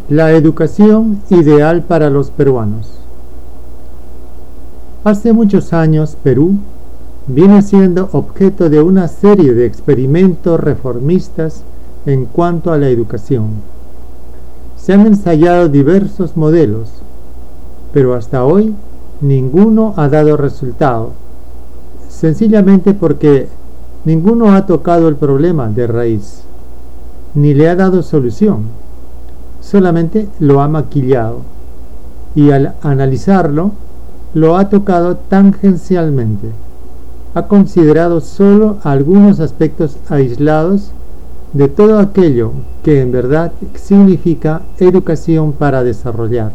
La educación ideal para los peruanos. Hace muchos años Perú viene siendo objeto de una serie de experimentos reformistas en cuanto a la educación. Se han ensayado diversos modelos, pero hasta hoy ninguno ha dado resultado, sencillamente porque ninguno ha tocado el problema de raíz, ni le ha dado solución. Solamente lo ha maquillado y al analizarlo lo ha tocado tangencialmente. Ha considerado solo algunos aspectos aislados de todo aquello que en verdad significa educación para desarrollar.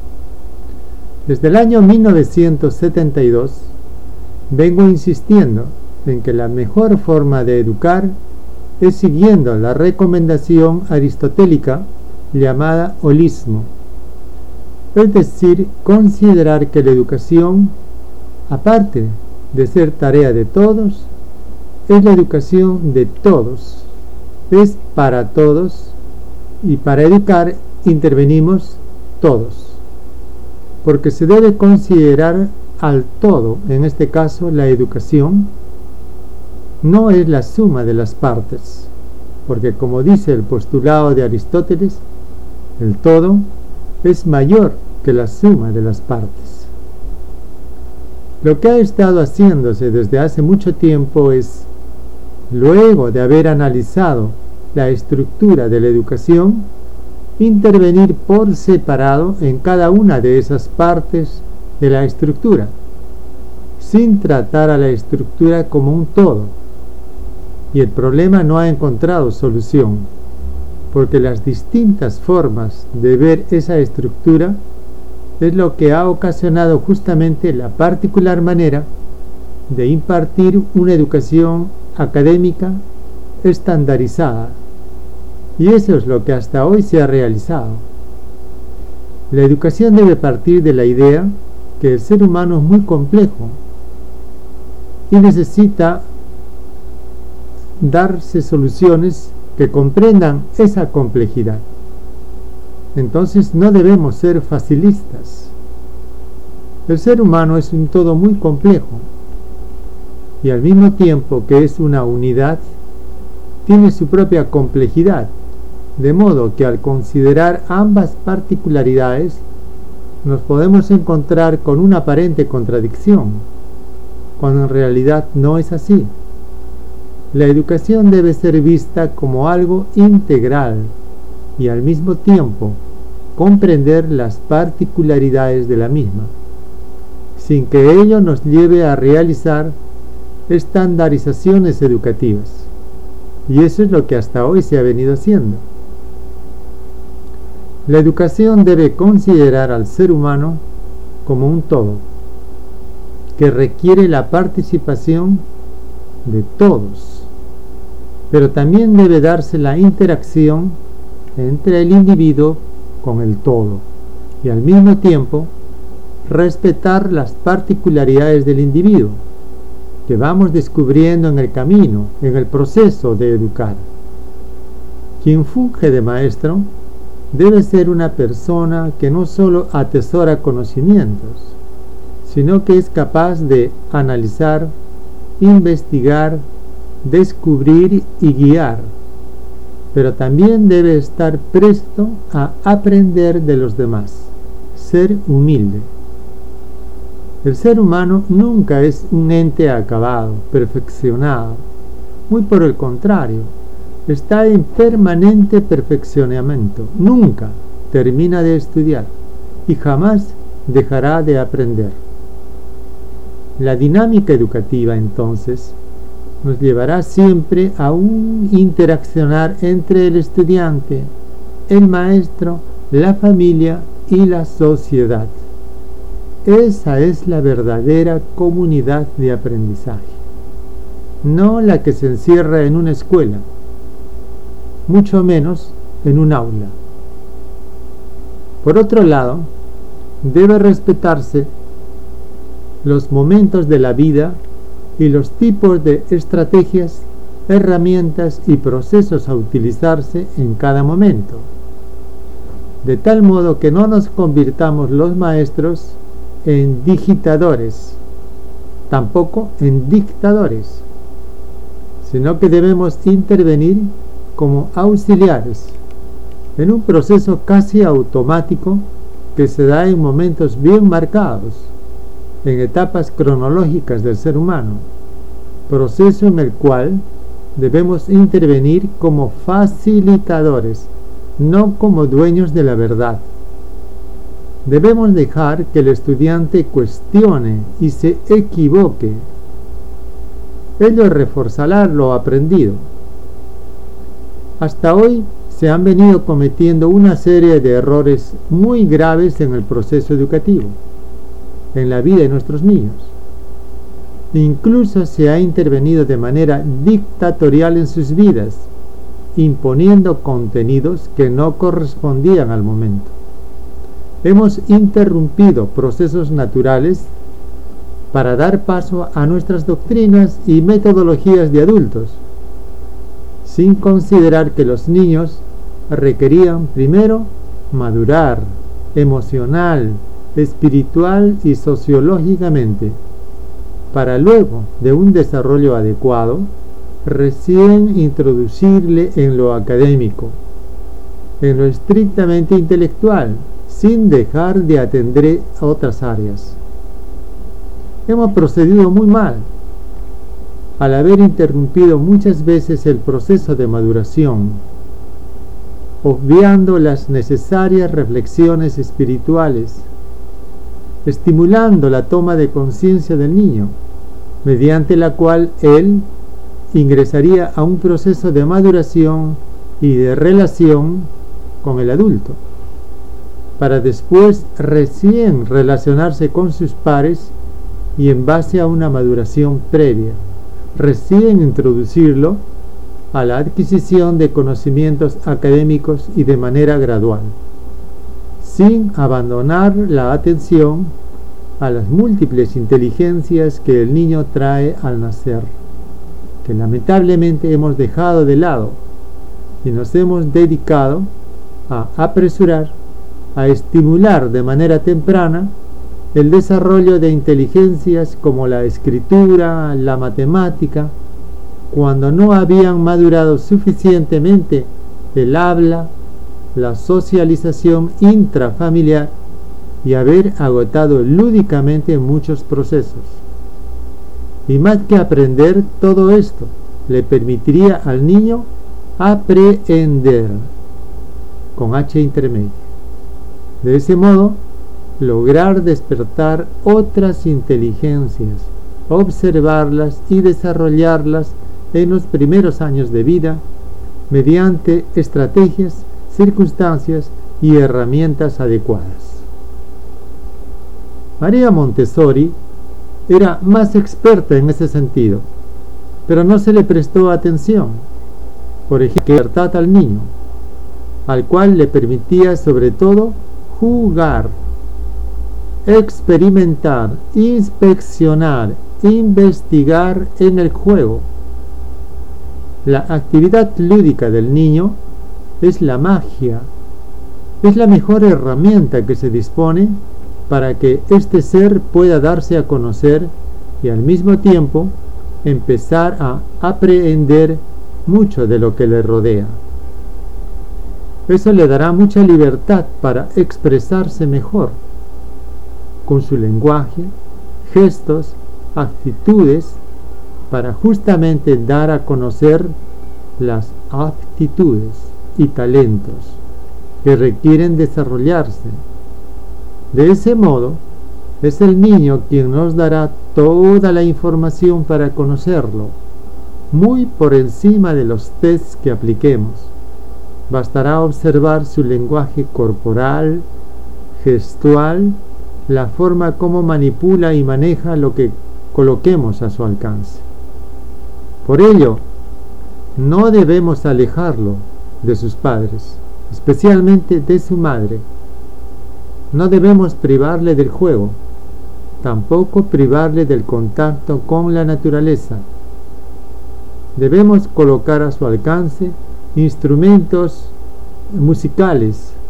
Desde el año 1972 vengo insistiendo en que la mejor forma de educar es siguiendo la recomendación aristotélica llamada holismo, es decir, considerar que la educación, aparte de ser tarea de todos, es la educación de todos, es para todos, y para educar intervenimos todos, porque se debe considerar al todo, en este caso la educación, no es la suma de las partes, porque como dice el postulado de Aristóteles, el todo es mayor que la suma de las partes. Lo que ha estado haciéndose desde hace mucho tiempo es, luego de haber analizado la estructura de la educación, intervenir por separado en cada una de esas partes de la estructura, sin tratar a la estructura como un todo. Y el problema no ha encontrado solución, porque las distintas formas de ver esa estructura es lo que ha ocasionado justamente la particular manera de impartir una educación académica estandarizada. Y eso es lo que hasta hoy se ha realizado. La educación debe partir de la idea que el ser humano es muy complejo y necesita darse soluciones que comprendan esa complejidad. Entonces no debemos ser facilistas. El ser humano es un todo muy complejo y al mismo tiempo que es una unidad, tiene su propia complejidad, de modo que al considerar ambas particularidades nos podemos encontrar con una aparente contradicción, cuando en realidad no es así. La educación debe ser vista como algo integral y al mismo tiempo comprender las particularidades de la misma, sin que ello nos lleve a realizar estandarizaciones educativas. Y eso es lo que hasta hoy se ha venido haciendo. La educación debe considerar al ser humano como un todo, que requiere la participación de todos, pero también debe darse la interacción entre el individuo con el todo y al mismo tiempo respetar las particularidades del individuo que vamos descubriendo en el camino, en el proceso de educar. Quien funge de maestro debe ser una persona que no solo atesora conocimientos, sino que es capaz de analizar, investigar, descubrir y guiar, pero también debe estar presto a aprender de los demás, ser humilde. El ser humano nunca es un ente acabado, perfeccionado, muy por el contrario, está en permanente perfeccionamiento, nunca termina de estudiar y jamás dejará de aprender. La dinámica educativa entonces nos llevará siempre a un interaccionar entre el estudiante, el maestro, la familia y la sociedad. Esa es la verdadera comunidad de aprendizaje, no la que se encierra en una escuela, mucho menos en un aula. Por otro lado, debe respetarse los momentos de la vida y los tipos de estrategias, herramientas y procesos a utilizarse en cada momento. de tal modo que no nos convirtamos los maestros en digitadores, tampoco en dictadores, sino que debemos intervenir como auxiliares en un proceso casi automático que se da en momentos bien marcados, en etapas cronológicas del ser humano, proceso en el cual debemos intervenir como facilitadores, no como dueños de la verdad. Debemos dejar que el estudiante cuestione y se equivoque. Ello reforzará lo aprendido. Hasta hoy se han venido cometiendo una serie de errores muy graves en el proceso educativo, en la vida de nuestros niños. Incluso se ha intervenido de manera dictatorial en sus vidas, imponiendo contenidos que no correspondían al momento. Hemos interrumpido procesos naturales para dar paso a nuestras doctrinas y metodologías de adultos, sin considerar que los niños requerían primero madurar emocional, espiritual y sociológicamente, para luego, de un desarrollo adecuado, recién introducirle en lo académico, en lo estrictamente intelectual, sin dejar de atender a otras áreas. Hemos procedido muy mal al haber interrumpido muchas veces el proceso de maduración, obviando las necesarias reflexiones espirituales, estimulando la toma de conciencia del niño, mediante la cual él ingresaría a un proceso de maduración y de relación con el adulto, para después recién relacionarse con sus pares y en base a una maduración previa, recién introducirlo a la adquisición de conocimientos académicos y de manera gradual, sin abandonar la atención a las múltiples inteligencias que el niño trae al nacer, que lamentablemente hemos dejado de lado y nos hemos dedicado a apresurar, a estimular de manera temprana el desarrollo de inteligencias como la escritura, la matemática, cuando no habían madurado suficientemente el habla, la socialización intrafamiliar y haber agotado lúdicamente muchos procesos. Y más que aprender, todo esto le permitiría al niño aprehender, con H intermedio. De ese modo, lograr despertar otras inteligencias, observarlas y desarrollarlas en los primeros años de vida mediante estrategias, circunstancias y herramientas adecuadas. María Montessori era más experta en ese sentido, pero no se le prestó atención. Por ejemplo, libertad al niño, al cual le permitía sobre todo jugar, experimentar, inspeccionar, investigar en el juego. La actividad lúdica del niño es la magia, es la mejor herramienta que se dispone para que este ser pueda darse a conocer y al mismo tiempo empezar a aprehender mucho de lo que le rodea. Eso le dará mucha libertad para expresarse mejor, con su lenguaje, gestos, actitudes, para justamente dar a conocer las aptitudes y talentos que requieren desarrollarse. De ese modo, es el niño quien nos dará toda la información para conocerlo, muy por encima de los tests que apliquemos. Bastará observar su lenguaje corporal, gestual, la forma como manipula y maneja lo que coloquemos a su alcance. Por ello, no debemos alejarlo de sus padres, especialmente de su madre. No debemos privarle del juego, tampoco privarle del contacto con la naturaleza. Debemos colocar a su alcance instrumentos musicales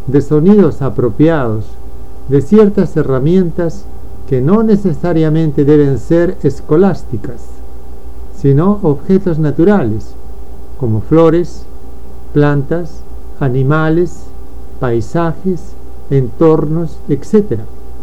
de sonidos apropiados, de ciertas herramientas que no necesariamente deben ser escolásticas, sino objetos naturales, como flores, plantas, animales, paisajes, entornos, etc.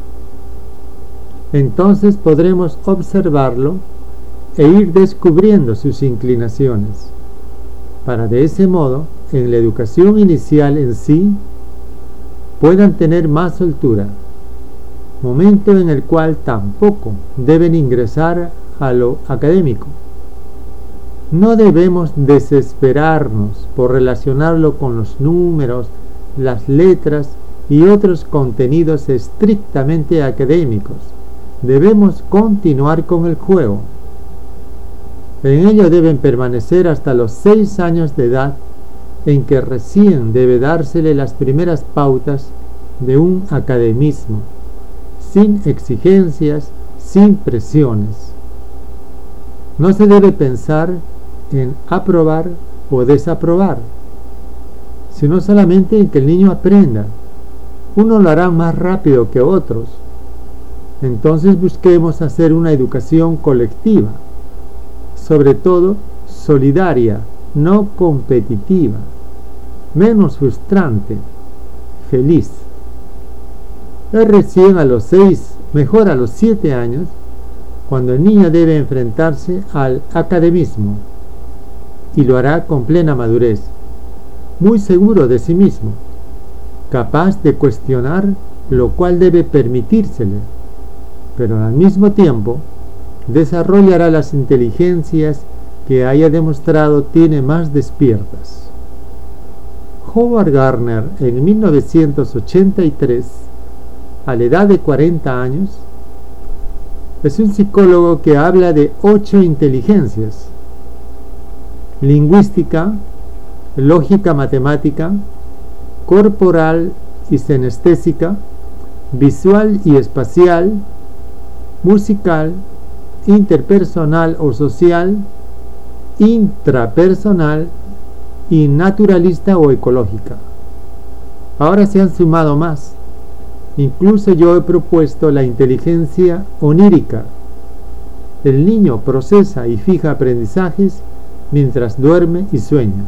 Entonces podremos observarlo e ir descubriendo sus inclinaciones, para de ese modo, en la educación inicial en sí, puedan tener más soltura, momento en el cual tampoco deben ingresar a lo académico. No debemos desesperarnos por relacionarlo con los números, las letras y otros contenidos estrictamente académicos. Debemos continuar con el juego. En ello deben permanecer hasta los 6 años de edad, en que recién debe dársele las primeras pautas de un academismo, sin exigencias, sin presiones. No se debe pensar en aprobar o desaprobar, sino solamente en que el niño aprenda. Uno lo hará más rápido que otros. Entonces busquemos hacer una educación colectiva, sobre todo solidaria, no competitiva, menos frustrante, feliz. Es recién a los 6, mejor a los 7 años, cuando el niño debe enfrentarse al academismo, y lo hará con plena madurez, muy seguro de sí mismo, capaz de cuestionar lo cual debe permitírsele, pero al mismo tiempo desarrollará las inteligencias que haya demostrado tiene más despiertas. Howard Gardner, en 1983, a la edad de 40 años, es un psicólogo que habla de 8 inteligencias: lingüística, lógica matemática, corporal y senestésica, visual y espacial, musical, interpersonal o social, intrapersonal y naturalista o ecológica. Ahora se han sumado más. Incluso yo he propuesto la inteligencia onírica. El niño procesa y fija aprendizajes mientras duerme y sueña.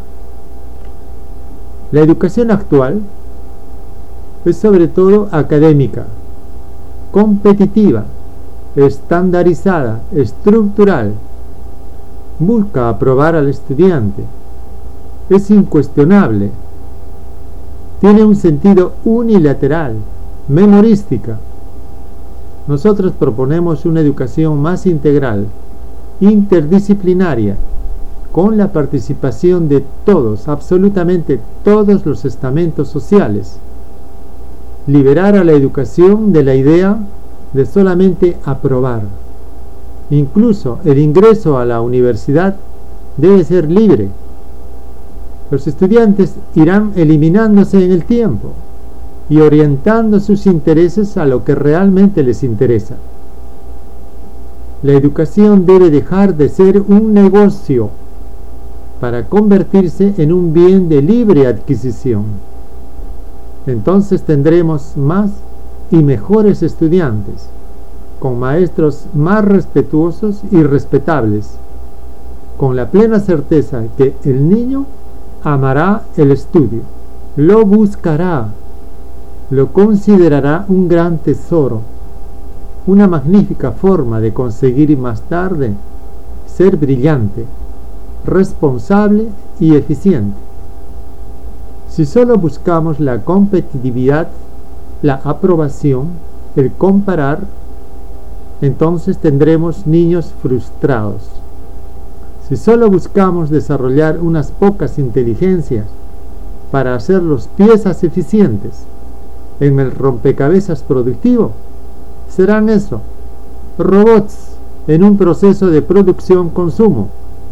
La educación actual es sobre todo académica, competitiva, estandarizada, estructural. Busca aprobar al estudiante. Es incuestionable. Tiene un sentido unilateral, memorística. Nosotros proponemos una educación más integral, interdisciplinaria, con la participación de todos, absolutamente todos los estamentos sociales. Liberar a la educación de la idea de solamente aprobar. Incluso el ingreso a la universidad debe ser libre. Los estudiantes irán eliminándose en el tiempo y orientando sus intereses a lo que realmente les interesa. La educación debe dejar de ser un negocio para convertirse en un bien de libre adquisición. Entonces tendremos más y mejores estudiantes, con maestros más respetuosos y respetables, con la plena certeza que el niño amará el estudio, lo buscará, lo considerará un gran tesoro, una magnífica forma de conseguir más tarde ser brillante, responsable y eficiente. Si solo buscamos la competitividad, la aprobación, el comparar, entonces tendremos niños frustrados. Si solo buscamos desarrollar unas pocas inteligencias para hacerlos piezas eficientes en el rompecabezas productivo, serán eso, robots en un proceso de producción-consumo.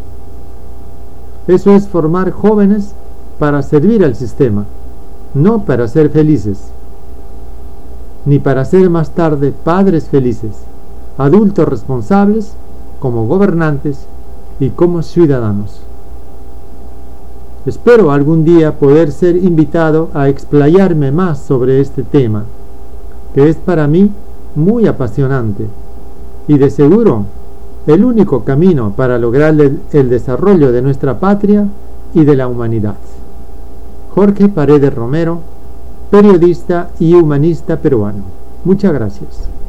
Eso es formar jóvenes para servir al sistema, no para ser felices, ni para ser más tarde padres felices, adultos responsables como gobernantes y como ciudadanos. Espero algún día poder ser invitado a explayarme más sobre este tema, que es para mí muy apasionante y de seguro el único camino para lograr el desarrollo de nuestra patria y de la humanidad. Jorge Paredes Romero, periodista y humanista peruano. Muchas gracias.